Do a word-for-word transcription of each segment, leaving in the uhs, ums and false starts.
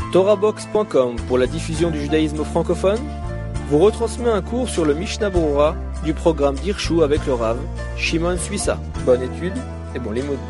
Torahbox point com pour la diffusion du judaïsme francophone vous retransmet un cours sur le Mishnah Berurah du programme d'Hirshu avec le Rav Shimon Suissa. Bonne étude et bon limoud.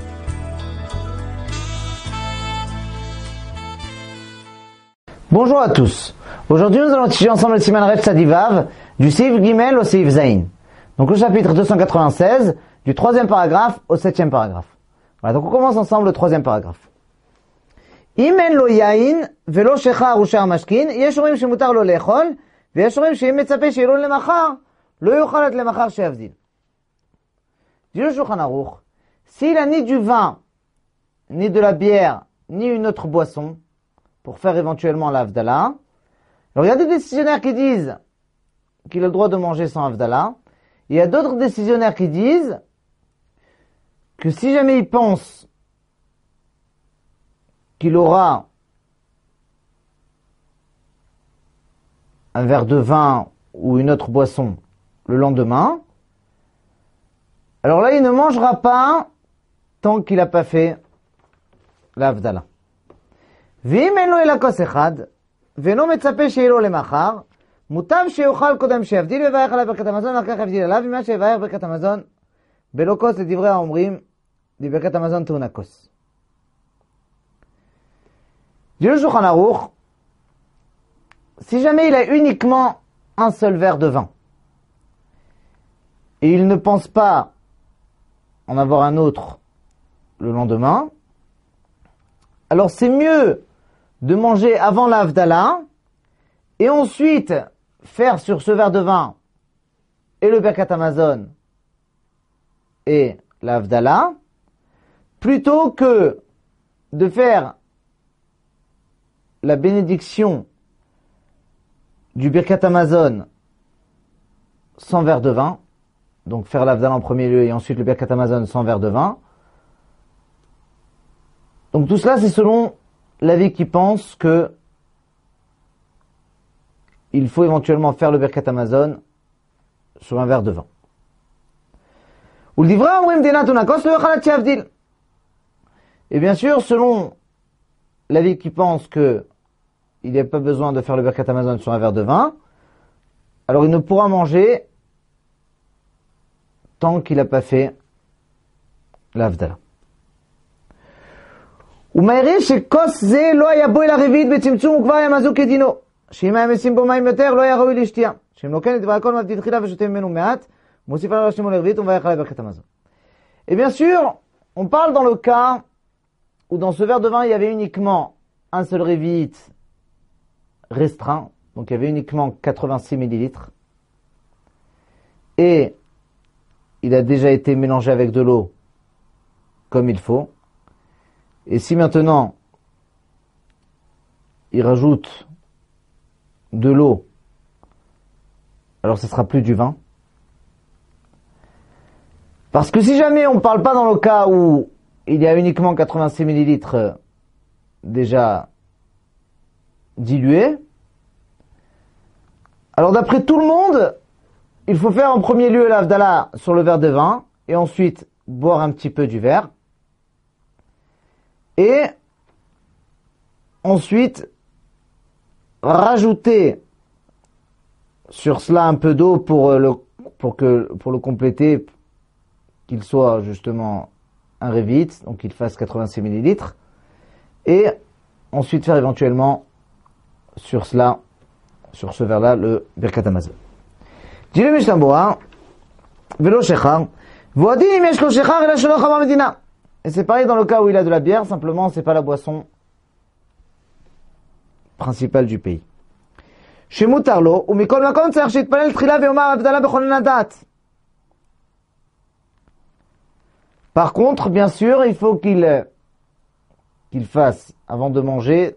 Bonjour à tous. Aujourd'hui, nous allons étudier ensemble le Siman Rev Tzadivav du Seif Gimel au Seif Zayin. Donc le chapitre deux cent quatre-vingt-seize du troisième paragraphe au septième paragraphe. Voilà, donc on commence ensemble le troisième paragraphe. Imen lo yain velo shechar ushar mashkin, yesh orim shemutar lo le'echol, veyesh orim sheim metzape she'ilo lemachar, lo yochal et lemachar she'avdil. Dit le Shulchan Aruch, s'il a ni du vin, ni de la bière, ni une autre boisson, pour faire éventuellement l'Havdalah, alors il y a des décisionnaires qui disent qu'il a le droit de manger sans Havdalah, il y a d'autres décisionnaires qui disent que si jamais il pense qu'il aura un verre de vin ou une autre boisson le lendemain, alors là il ne mangera pas tant qu'il n'a pas fait l'Havdalah. ואם אין לו אלא כוס אחד, ואינו מצפה שיהיה לו למחר, מוטב שיאכל קודם שיבדיל ויברך עליו ברכת המזון, ואחר כך יבדיל עליו, ומה שיברך ברכת המזון בלא כוס, לדברי האומרים, ברכת המזון טעונה כוס. Dit le Shulchan Aruch, si jamais il a uniquement un seul verre de vin, et il ne pense pas en avoir un autre le lendemain, alors c'est mieux de manger avant l'Havdalah et ensuite faire sur ce verre de vin et le Birkat Hamazon et l'Havdalah, plutôt que de faire la bénédiction du Birkat Hamazon sans verre de vin, donc faire l'Havdalah en premier lieu et ensuite le Birkat Hamazon sans verre de vin. Donc tout cela c'est selon l'avis qui pense que il faut éventuellement faire le Birkat Hamazon sur un verre de vin. Et bien sûr, selon l'avis qui pense que il n'y a pas besoin de faire le Birkat Hamazon sur un verre de vin, alors il ne pourra manger tant qu'il n'a pas fait l'Havdalah. ומעירים שכוס זה לא היה בו אל הרביעית בצמצום וכבר היה מזוק כדינו, שאם היה משים בו מים יותר לא היה ראוי לשתייה, שאם לא כן ידבר הכל מבדיל תחילה ושותה ממנו מעט, מוסיף עליו להשלימו לרביעית ומברך עליו ברכת המזון. Et bien sûr, on parle dans le cas où dans ce verre de vin il y avait uniquement un seul révite restreint, donc il y avait uniquement quatre-vingt-six millilitres, et il a déjà été mélangé avec de l'eau comme il faut. Et si maintenant, il rajoute de l'eau, alors ce ne sera plus du vin. Parce que si jamais on ne parle pas dans le cas où il y a uniquement quatre-vingt-six millilitres déjà dilués, alors d'après tout le monde, il faut faire en premier lieu l'Havdalah sur le verre de vin, et ensuite boire un petit peu du verre. Et ensuite, rajouter sur cela un peu d'eau pour le, pour que, pour le compléter, qu'il soit justement un révite, donc qu'il fasse quatre-vingt-six millilitres. Et ensuite faire éventuellement sur cela, sur ce verre-là, le Birkat Hamazon. Dit le Mishnah Berurah, velo shechar, v'odin im yesh lo shechar ela shelo chama medina. Et c'est pareil dans le cas où il a de la bière, simplement c'est pas la boisson principale du pays. שמותר לו, ומכל מקום צריך שיתפלל תחילה ויאמר הבדלה בכונן הדת. Par contre, bien sûr, il faut qu'il qu'il fasse, avant de manger,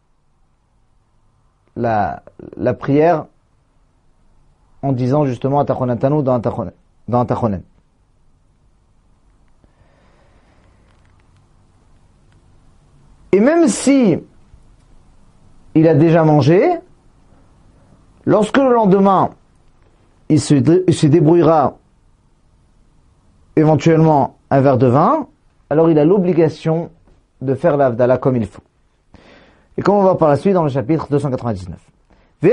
la, la prière en disant justement Atachonatanu dans Atachonen. Et même si il a déjà mangé, lorsque le lendemain il se, il se débrouillera éventuellement un verre de vin, alors il a l'obligation de faire l'Havdalah comme il faut. Et comme on va voir par la suite dans le chapitre deux cent quatre-vingt-dix-neuf. Il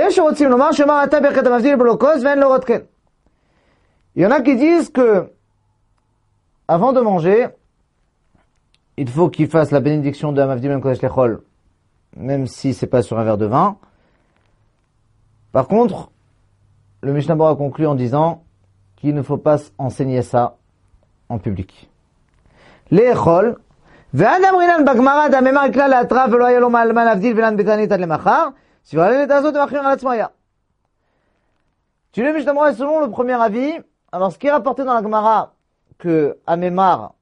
y en a qui disent que, avant de manger, il faut qu'il fasse la bénédiction de Mavdim Ben Kodesh Lechol, même si c'est pas sur un verre de vin. Par contre, le Mishnah Berurah conclut en disant qu'il ne faut pas enseigner ça en public. Lechol, ואדם רינן בגמרא דממר כלל להתרא ולא היה לו מה להבדיל ולן בתענית עד למחר, סיברה לנתא הזאת ומחמיר על עצמו היה. Tu le Mishnah Berurah selon le premier avis, alors ce qui est rapporté dans la Gemara, que Amemar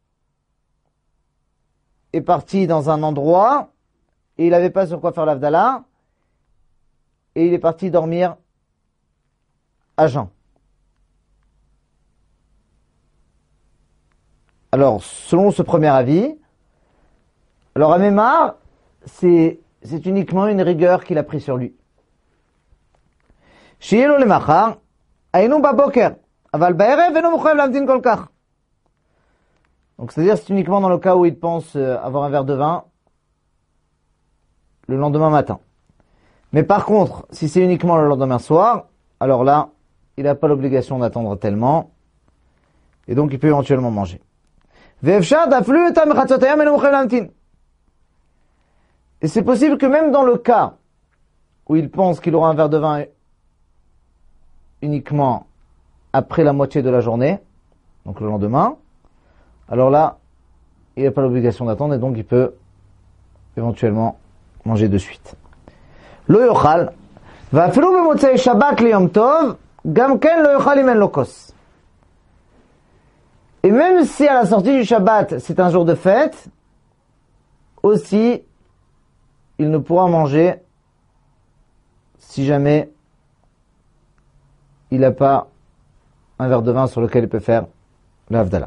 est parti dans un endroit, et il n'avait pas sur quoi faire l'Avdallah, et il est parti dormir à jeun. Alors, selon ce premier avis, alors Amemar, c'est, c'est uniquement une rigueur qu'il a pris sur lui. Shielo le machar, aynu baboker, aval ba'erev veno mochayev lamdin kol kach. Donc c'est-à-dire c'est uniquement dans le cas où il pense avoir un verre de vin le lendemain matin. Mais par contre, si c'est uniquement le lendemain soir, alors là, il n'a pas l'obligation d'attendre tellement, et donc il peut éventuellement manger. Ve'efshar daflu etam mechatzotayam veno mochayev lamdin. Et c'est possible que même dans le cas où il pense qu'il aura un verre de vin uniquement après la moitié de la journée, donc le lendemain, alors là, il n'a pas l'obligation d'attendre et donc il peut éventuellement manger de suite. Lo yochal, va'afilu b'motzei Shabbat liyom tov, gam ken lo yochal im en lo kos. Et même si à la sortie du Shabbat, c'est un jour de fête, aussi, il ne pourra manger si jamais il n'a pas un verre de vin sur lequel il peut faire l'Avdallah.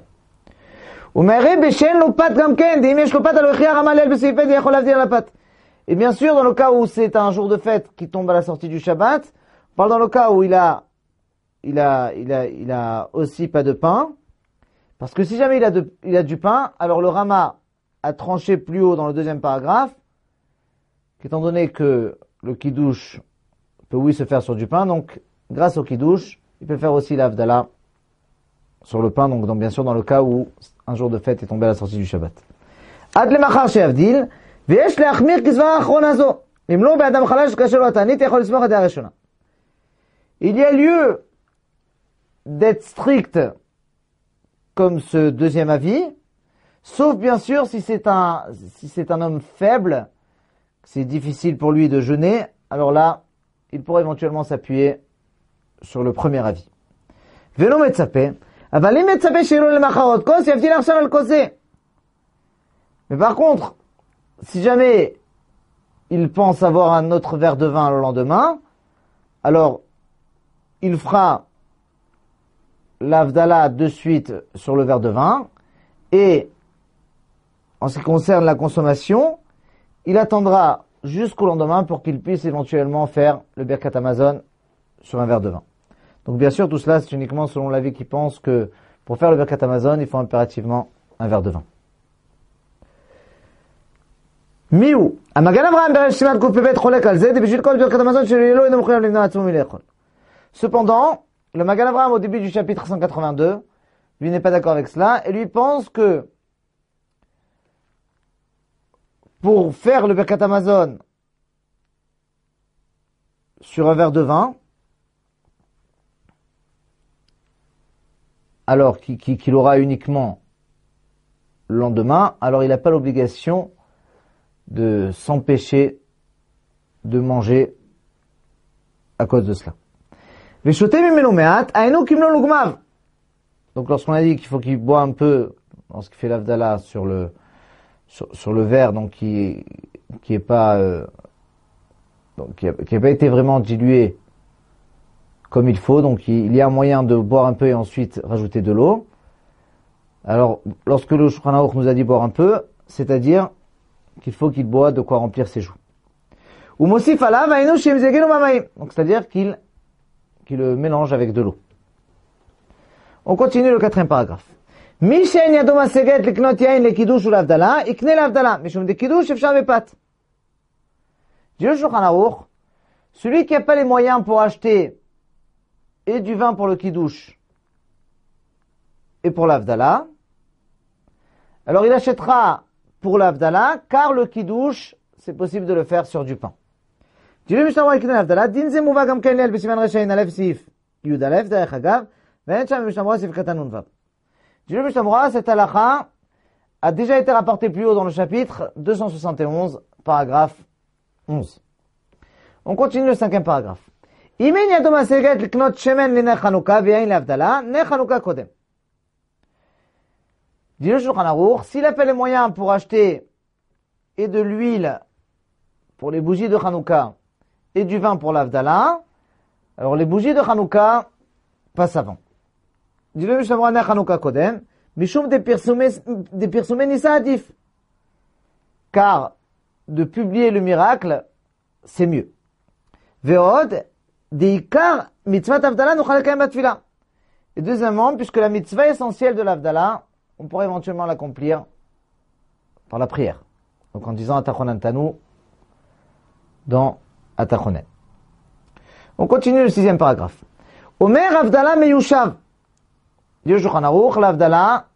Et bien sûr, dans le cas où c'est un jour de fête qui tombe à la sortie du Shabbat, on parle dans le cas où il a, il a, il a, il a aussi pas de pain, parce que si jamais il a, de, il a du pain, alors le Rama a tranché plus haut dans le deuxième paragraphe, étant donné que le kiddush peut oui se faire sur du pain, donc grâce au kiddush, il peut faire aussi l'Avdallah sur le pain, donc, donc bien sûr dans le cas où un jour de fête est tombé à la sortie du Shabbat. Ad lemachar she'avdil, ve'yesh le'achmir kizvar achron hazo, im lo be'adam chalash kasher lo atanit yachol lismoch et harishona. Il y a lieu d'être strict comme ce deuxième avis, sauf bien sûr si c'est un, si c'est un homme faible, c'est difficile pour lui de jeûner, alors là, il pourrait éventuellement s'appuyer sur le premier avis. Velo metzape, aval im metzape she'lo lemacharot kos yavdil achshav al koseh. Mais par contre, si jamais il pense avoir un autre verre de vin le lendemain, alors il fera l'Avdallah de suite sur le verre de vin, et en ce qui concerne la consommation, il attendra jusqu'au lendemain pour qu'il puisse éventuellement faire le Birkat Hamazon sur un verre de vin. Donc bien sûr, tout cela, c'est uniquement selon l'avis qui pense que pour faire le Birkat Hamazon, il faut impérativement un verre de vin. Miou, Amagan Avraham Beresh Siman Kuf Pebet Cholek al Zed, et Bishvil Kol Birkat Hamazon Shel Elo Eno Mochayev Limna Atzmo Milechol. Cependant, le Magan Avraham au début du chapitre cent quatre-vingt-deux, lui n'est pas d'accord avec cela, et lui pense que pour faire le Birkat Hamazon sur un verre de vin, alors qu'il, qu'il aura uniquement le lendemain, alors il n'a pas l'obligation de s'empêcher de manger à cause de cela. Donc lorsqu'on a dit qu'il faut qu'il boit un peu lorsqu'il fait l'Avdallah sur le Sur, sur le verre, donc qui qui est pas euh, donc qui a, qui a pas été vraiment dilué comme il faut, donc il, il y a un moyen de boire un peu et ensuite rajouter de l'eau. Alors lorsque le Shulchan Aruch nous a dit boire un peu, c'est-à-dire qu'il faut qu'il boit de quoi remplir ses joues. Ou mosif alav aynu shem zegenu mamaim, donc c'est-à-dire qu'il qu'il le mélange avec de l'eau. On continue le quatrième paragraphe. מי שאין ידו משגת לקנות יין לקידוש ולהבדלה, יקנה להבדלה, משום דקידוש אפשר בפת. Dit le Shulchan Aruch, celui qui n'a pas les moyens pour acheter et du vin pour le kiddush et pour l'Avdala, alors il achètera pour l'Avdala, car le kiddush, c'est possible de le faire sur du pain. Dit le Mishnah Berurah l'Avdala, din ze muva gam ken leel b'siman reshayin alef sif yud alef derech hagav, ve'en sham Mishnah Berurah sif katan nun vav. Dit le Mishnah Berurah, cette halakha a déjà été rapportée plus haut dans le chapitre deux cent soixante et onze, paragraphe onze. On continue le cinquième paragraphe. Imen yado maseget liknot shemen l'ner Chanukah ve'yain l'Avdala, ner Chanukah kodem. Dit le Shulchan Aruch, s'il a fait les moyens pour acheter et de l'huile pour les bougies de Chanukah et du vin pour l'Avdala, alors les bougies de Chanukah passent avant. Dit le Mishnah Berurah ner Chanukah kodem, mishum de pirsumé nisa adif. Car de publier le miracle, c'est mieux. Ve'od, deikar mitzvat Avdala nuchal lekayem batfila. Et deuxièmement, puisque la mitzvah essentielle de l'Avdala, on pourrait éventuellement l'accomplir par la prière. Donc en disant Atachonan Tanu dans Atachonen. On continue le sixième paragraphe. Omer Avdala meyushav. Dit le Shulchan Aruch, l'Avdala,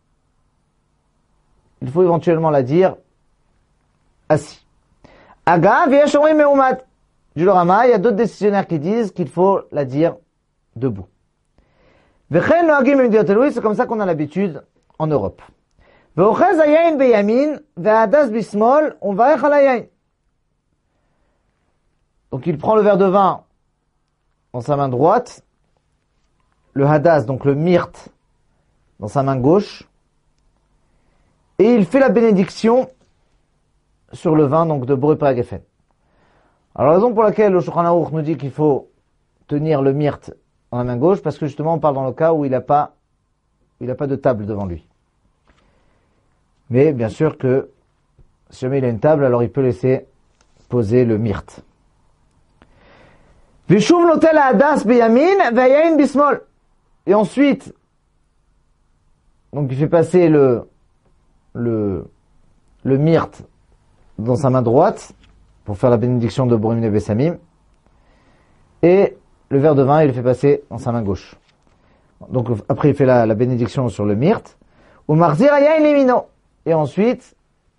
il faut éventuellement la dire assis. Aga v'yesh omrim meumad. Dit le Rama, il y a d'autres décisionnaires qui disent qu'il faut la dire debout. V'chen noagim b'mediot Eloï, c'est comme ça qu'on a l'habitude en Europe. Ve'ochez hayayin beyamin, ve'hadas bismol, on varech al hayayin. Donc il prend le verre de vin dans sa main droite, le hadas, donc le myrte, dans sa main gauche, et il fait la bénédiction sur le vin, donc de Boré Père Geffen. Alors la raison pour laquelle le Shulchan Aruch nous dit qu'il faut tenir le myrte dans la main gauche, parce que justement on parle dans le cas où il n'a pas, il n'a pas de table devant lui. Mais bien sûr que si jamais il a une table, alors il peut laisser poser le myrte. Vishuv notel hadas beyamin ve'yayin bismol. Et ensuite, donc il fait passer le, le, le myrte dans sa main droite pour faire la bénédiction de Borim et Bessamim. Et le verre de vin, il le fait passer dans sa main gauche. Donc après, il fait la, la bénédiction sur le myrte. Ou marzir hayayin limino. Et ensuite,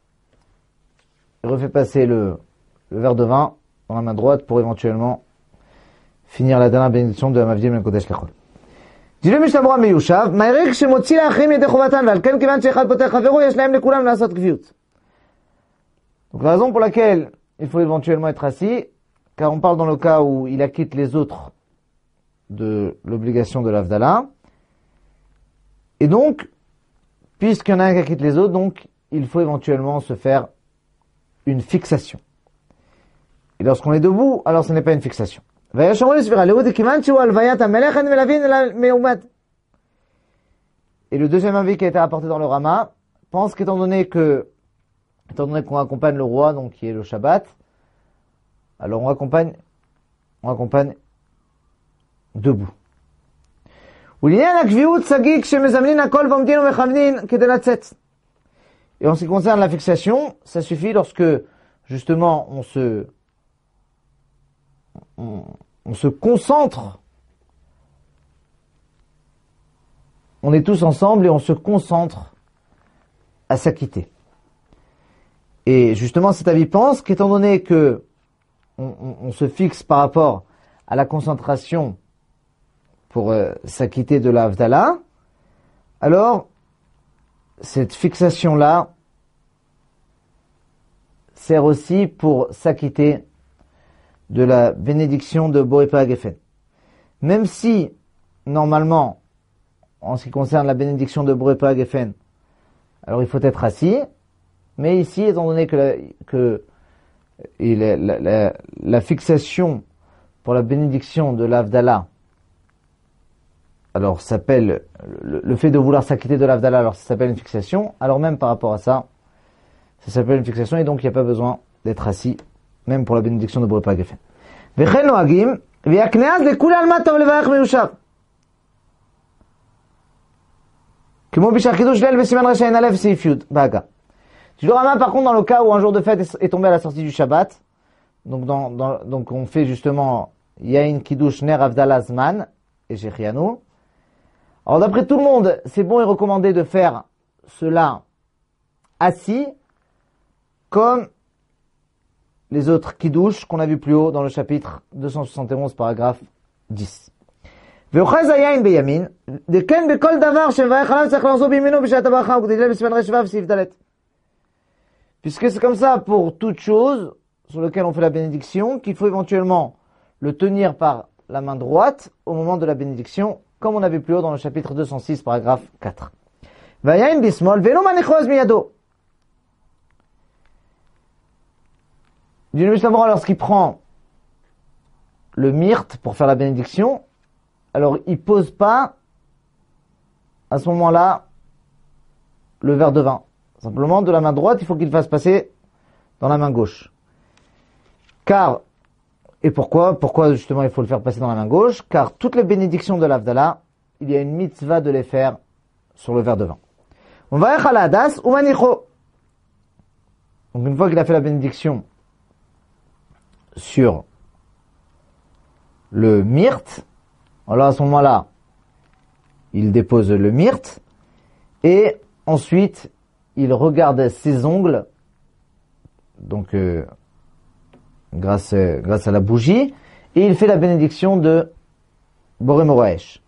il refait passer le, le verre de vin dans la main droite pour éventuellement finir la dernière bénédiction de la Mavdim et Kodesh Lechol. Dit le Mishnah Berurah meyushav, ma'irek shemotzi la'achrim yedei chovatan, ve'al ken kivan she'echad poter chavero, yesh lahem lekulam la'asot gviut. Donc la raison pour laquelle il faut éventuellement être assis, car on parle dans le cas où il acquitte les autres de l'obligation de l'Avdala, et donc, puisqu'il y en a un qui acquitte les autres, donc il faut éventuellement se faire une fixation. Et lorsqu'on est debout, alors ce n'est pas une fixation. Et le deuxième avis qui a été rapporté dans le Rama pense qu'étant donné que, étant donné qu'on accompagne le roi, donc qui est le Shabbat, alors on accompagne, on accompagne debout. Et en ce qui concerne la fixation, ça suffit lorsque, justement, on se, on, on se concentre, on est tous ensemble et on se concentre à s'acquitter. Et justement, cet avis pense qu'étant donné que on, on, on se fixe par rapport à la concentration pour euh, s'acquitter de la Avdala, alors cette fixation-là sert aussi pour s'acquitter de la bénédiction de Boré Père Geffen. Même si, normalement, en ce qui concerne la bénédiction de Boré Père Geffen, alors il faut être assis, mais ici, étant donné que la, que, et la, la, la, la fixation pour la bénédiction de l'Avdala, alors s'appelle, le, le fait de vouloir s'acquitter de l'Avdala, alors ça s'appelle une fixation, alors même par rapport à ça, ça s'appelle une fixation, et donc il n'y a pas besoin d'être assis, même pour la bénédiction de Boré Père Geffen. V'chen noagim, v'yakneaz lekul alma tov levarech meyushav. Kemo bishar kiddush leil b'siman reshayin alef seif yud, baga. Du Rama, par contre, dans le cas où un jour de fête est tombé à la sortie du Shabbat, donc, dans, dans, donc on fait justement Yain Kiddush Ner Avdala Zman et Shechianu. Alors d'après tout le monde, c'est bon et recommandé de faire cela assis, comme les autres Kiddush qu'on a vu plus haut dans le chapitre deux cent soixante et onze, paragraphe dix. ואוחז היין בימין, וכן בכל דבר שמברך עליו צריך לחזור בימינו בשעת הברכה, וכדי בסימן רשווה וסעיף ד'. Puisque c'est comme ça pour toute chose sur laquelle on fait la bénédiction, qu'il faut éventuellement le tenir par la main droite au moment de la bénédiction, comme on a vu plus haut dans le chapitre deux cent six, paragraphe quatre. והיין בשמאל, ואינו מניחו אז מידו. D'une Mishnah, lorsqu'il prend le myrte pour faire la bénédiction, alors il pose pas à ce moment-là le verre de vin. Simplement de la main droite, il faut qu'il fasse passer dans la main gauche. Car, et pourquoi Pourquoi justement il faut le faire passer dans la main gauche? Car toutes les bénédictions de l'Avdala, il y a une mitzvah de les faire sur le verre de vin. On va à la hadas ou manicho. Donc une fois qu'il a fait la bénédiction sur le myrte, alors à ce moment-là, il dépose le myrte et ensuite il regarde ses ongles, donc euh, grâce grâce à la bougie, et il fait la bénédiction de Boré Moraesh.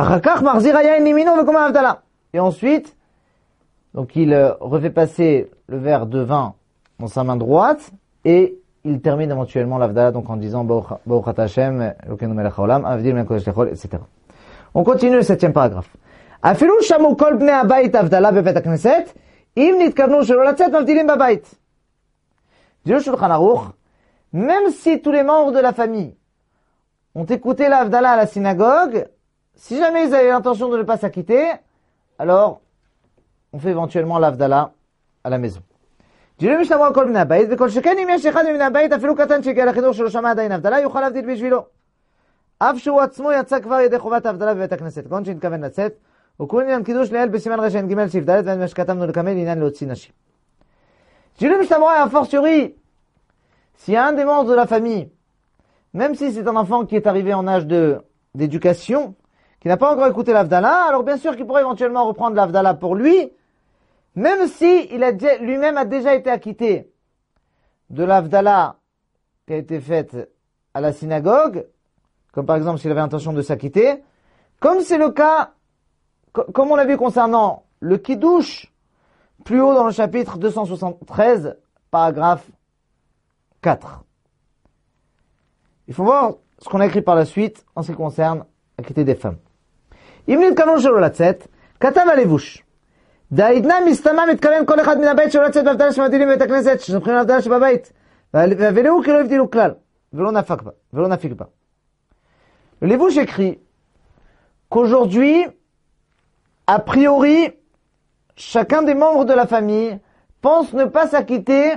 Et ensuite, donc il euh, refait passer le verre de vin dans sa main droite et il termine éventuellement l'Avdala, donc en disant Baruch Ata Hashem, Elokeinu melech haolam, Avdil ben kodesh lechol, et cetera. On continue le septième paragraphe. Afilu shamu kol bnei habayit Avdala bevet hakneset, im nitkavnu shelo latzet mavdilim babayit. Dit le Shulchan Aruch, même si tous les membres de la famille ont écouté l'Avdala à la synagogue, si jamais ils avaient l'intention de ne pas s'acquitter, alors on fait éventuellement l'Avdala à la maison. dit le Mishnah כל בני הבית, וכל שכן אם יש אחד מבני הבית, אפילו קטן שהגיע לחידור שלא שמע עדיין הבדלה, יוכל להבדיל בשבילו. אף שהוא עצמו יצא כבר ידי חובת ההבדלה בבית הכנסת, כגון שהתכוון לצאת, וכון עניין קידוש ליל בסימן רשן ג' סעיף ד' ואין מה שכתבנו לקמל עניין להוציא נשים. dit le Mishnah, a fortiori, s'il y a un des membres de la famille, même si c'est un enfant qui est arrivé en âge de, d'éducation, qui n'a pas encore écouté l'Avdala, alors bien sûr qu'il pourrait éventuellement reprendre l'Avdala pour lui, même si il a lui-même a déjà été acquitté de l'Avdala qui a été faite à la synagogue, comme par exemple s'il avait l'intention de s'acquitter, comme c'est le cas, comme on l'a vu concernant le Kiddush, plus haut dans le chapitre deux cent soixante-treize, paragraphe quatre. Il faut voir ce qu'on a écrit par la suite en ce qui concerne l'acquitté des femmes. Imnit kanon shelo latzet, katav alevush. דאידנה מסתמה מתכוון כל אחד מן הבית שלא לצאת בהבדלה שמבדילים בבית הכנסת, שסומכים על ההבדלה שבבית, והבדלו כי לא הבדילו כלל, ולא נפק בה, ולא נפיק בה. Le Lévouche écrit qu'aujourd'hui, a priori, chacun des membres de la famille pense ne pas s'acquitter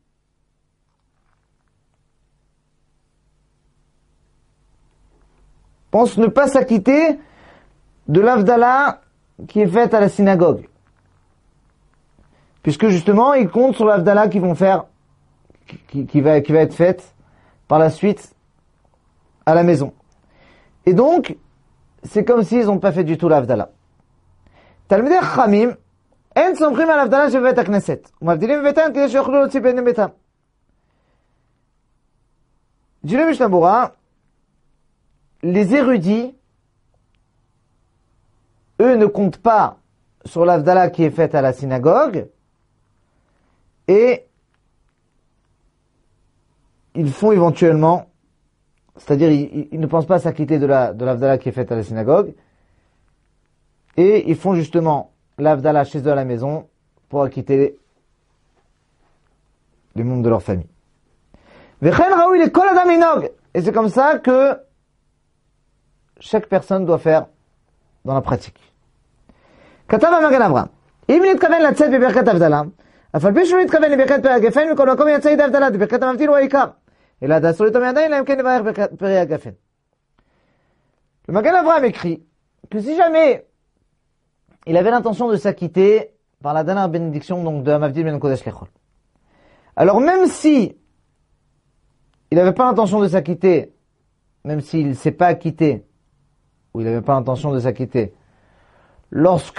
pense ne pas s'acquitter de l'Avdala qui est faite à la synagogue. Puisque justement, ils comptent sur l'Avdala qu'ils vont faire, qui, qui, va, qui va être faite par la suite à la maison. Et donc, c'est comme s'ils n'ont pas fait du tout l'Avdala. Talmidei Chachamim, en somchim al Avdala shebevet hakneset, umavdilim bebetam kedei sheyochlu lotzi bnei betam. Dit le Mishnah Berurah, les érudits, eux ne comptent pas sur l'Avdala qui est faite à la synagogue, et ils font éventuellement, c'est-à-dire ils, ils ne pensent pas s'acquitter de la de l'Avdala qui est faite à la synagogue, et ils font justement l'Avdala chez eux à la maison pour acquitter les membres de leur famille. Et c'est comme ça que chaque personne doit faire dans la pratique. כתב המגן אברהם, אם נתכוון לצאת בברכת הבדלה, אף על פי שהוא נתכוון לברכת פרי הגפן, מכל מקום יצא ידי הבדלה, בברכת המבדיל הוא העיקר. אלא דאסור לטמא ידיים, אלא אם כן לברך פרי הגפן. Le Magen Avraham écrit que si jamais il avait l'intention de s'acquitter par la dernière bénédiction donc de Mavdil ben Kodesh Lechol, alors même si il n'avait pas l'intention de s'acquitter, même s'il ne s'est pas acquitté, ou il n'avait pas l'intention de s'acquitter, lorsque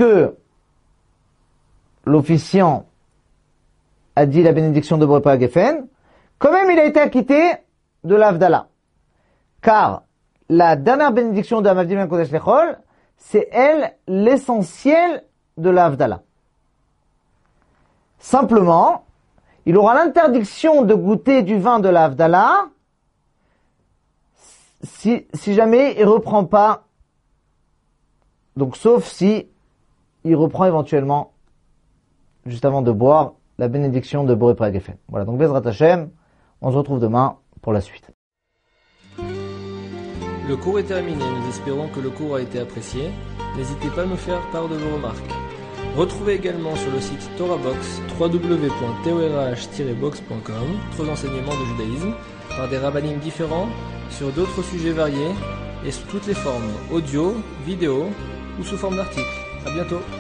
l'officiant a dit la bénédiction de Boré Pras Geffen, quand même il a été acquitté de l'Havdalah. Car la dernière bénédiction de Hamavdim Ben Kodesh Lechol, c'est elle l'essentiel de l'Havdalah. Simplement, il aura l'interdiction de goûter du vin de l'Havdalah si, si jamais il reprend pas, donc sauf si il reprend éventuellement, juste avant de boire, la bénédiction de Boré Pras Geffen. Voilà, donc Bezrat Hashem, on se retrouve demain pour la suite. Le cours est terminé, nous espérons que le cours a été apprécié. N'hésitez pas à nous faire part de vos remarques. Retrouvez également sur le site TorahBox w w w point torah tiret box point com d'autres enseignements de judaïsme par des rabbinim différents sur d'autres sujets variés et sous toutes les formes audio, vidéo ou sous forme d'articles. À bientôt.